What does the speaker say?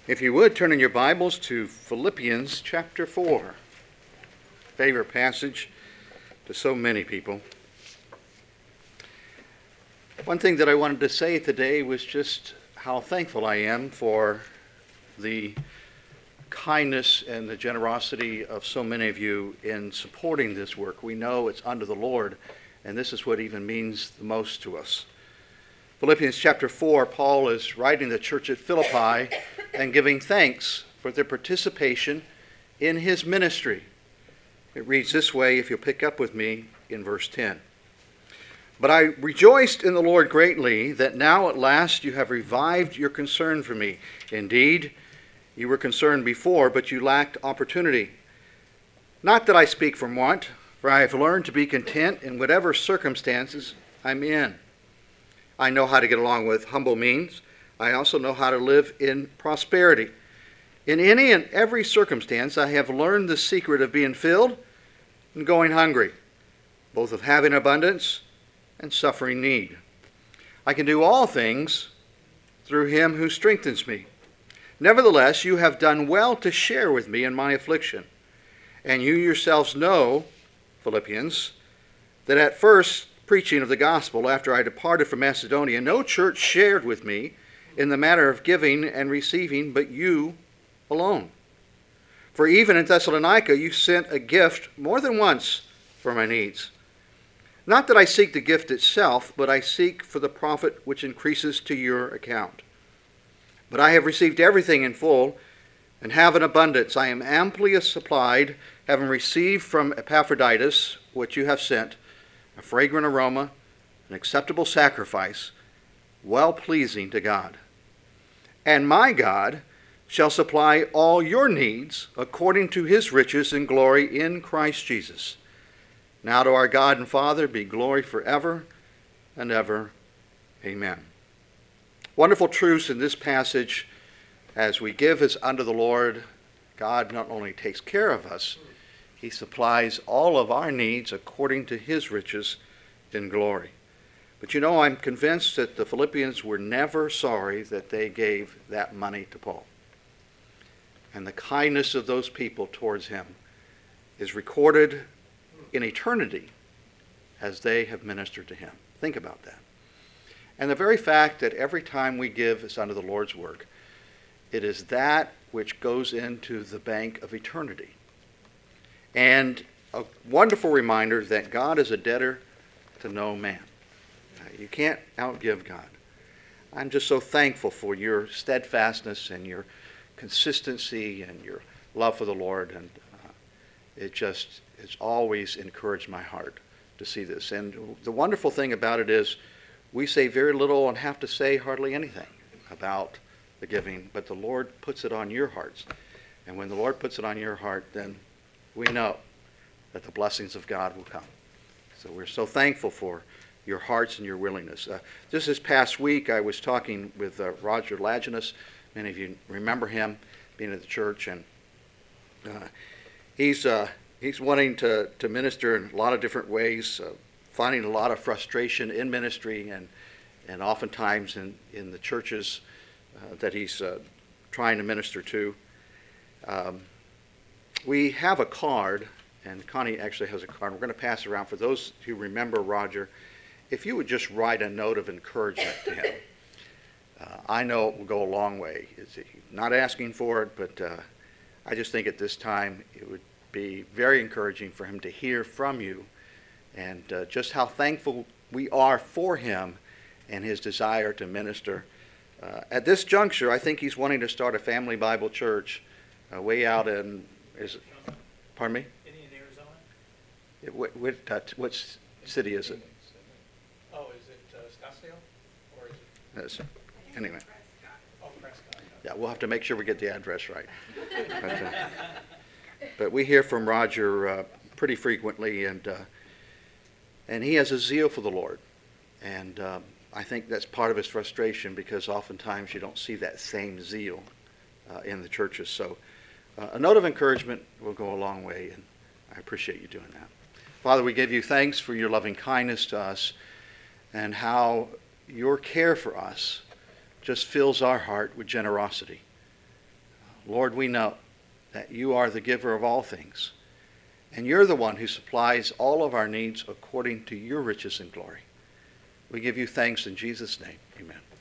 If you would, turn in your Bibles to Philippians chapter 4. Favorite passage to so many people. One thing that I wanted to say today was just how thankful I am for the kindness and the generosity of so many of you in supporting this work. We know it's under the Lord, and this is what even means the most to us. Philippians chapter 4, Paul is writing to the church at Philippi and giving thanks for their participation in his ministry. It reads this way, if you'll pick up with me in verse 10. But I rejoiced in the Lord greatly that now at last you have revived your concern for me. Indeed, you were concerned before, but you lacked opportunity. Not that I speak from want, for I have learned to be content in whatever circumstances I'm in. I know how to get along with humble means. I also know how to live in prosperity. In any and every circumstance, I have learned the secret of being filled and going hungry, both of having abundance and suffering need. I can do all things through him who strengthens me. Nevertheless, you have done well to share with me in my affliction. And you yourselves know, Philippians, that at first preaching of the gospel after I departed from Macedonia, no church shared with me in the matter of giving and receiving, but you alone. For even in Thessalonica you sent a gift more than once for my needs. Not that I seek the gift itself, but I seek for the profit which increases to your account. But I have received everything in full and have an abundance. I am amply supplied, having received from Epaphroditus what you have sent, a fragrant aroma, an acceptable sacrifice, well-pleasing to God. And my God shall supply all your needs according to his riches and glory in Christ Jesus. Now to our God and Father be glory forever and ever. Amen. Wonderful truths in this passage. As we give as unto the Lord, God not only takes care of us, he supplies all of our needs according to his riches in glory. But you know, I'm convinced that the Philippians were never sorry that they gave that money to Paul. And the kindness of those people towards him is recorded in eternity as they have ministered to him. Think about that. And the very fact that every time we give is unto the Lord's work, it is that which goes into the bank of eternity. And a wonderful reminder that God is a debtor to no man. You can't outgive God. I'm just so thankful for your steadfastness and your consistency and your love for the Lord. And it's always encouraged my heart to see this. And the wonderful thing about it is we say very little and have to say hardly anything about the giving, but the Lord puts it on your hearts. And when the Lord puts it on your heart, then we know that the blessings of God will come. So we're so thankful for your hearts and your willingness. Just this past week, I was talking with Roger Laginus. Many of you remember him being at the church, and he's wanting to minister in a lot of different ways, finding a lot of frustration in ministry and oftentimes in the churches that he's trying to minister to. We have a card, and Connie actually has a card. We're going to pass it around for those who remember Roger. If you would just write a note of encouragement to him, I know it will go a long way. It's not asking for it, but I just think at this time it would be very encouraging for him to hear from you and just how thankful we are for him and his desire to minister. At this juncture, I think he's wanting to start a family Bible church way out in, pardon me? In Arizona? What city is it? Oh, is it Scottsdale? Or is it? Anyway. Oh, Prescott. Yeah, we'll have to make sure we get the address right. But we hear from Roger pretty frequently, and he has a zeal for the Lord. And I think that's part of his frustration, because oftentimes you don't see that same zeal in the churches. So a note of encouragement will go a long way, and I appreciate you doing that. Father, we give you thanks for your loving kindness to us and how your care for us just fills our heart with generosity. Lord, we know that you are the giver of all things, and you're the one who supplies all of our needs according to your riches and glory. We give you thanks in Jesus' name. Amen.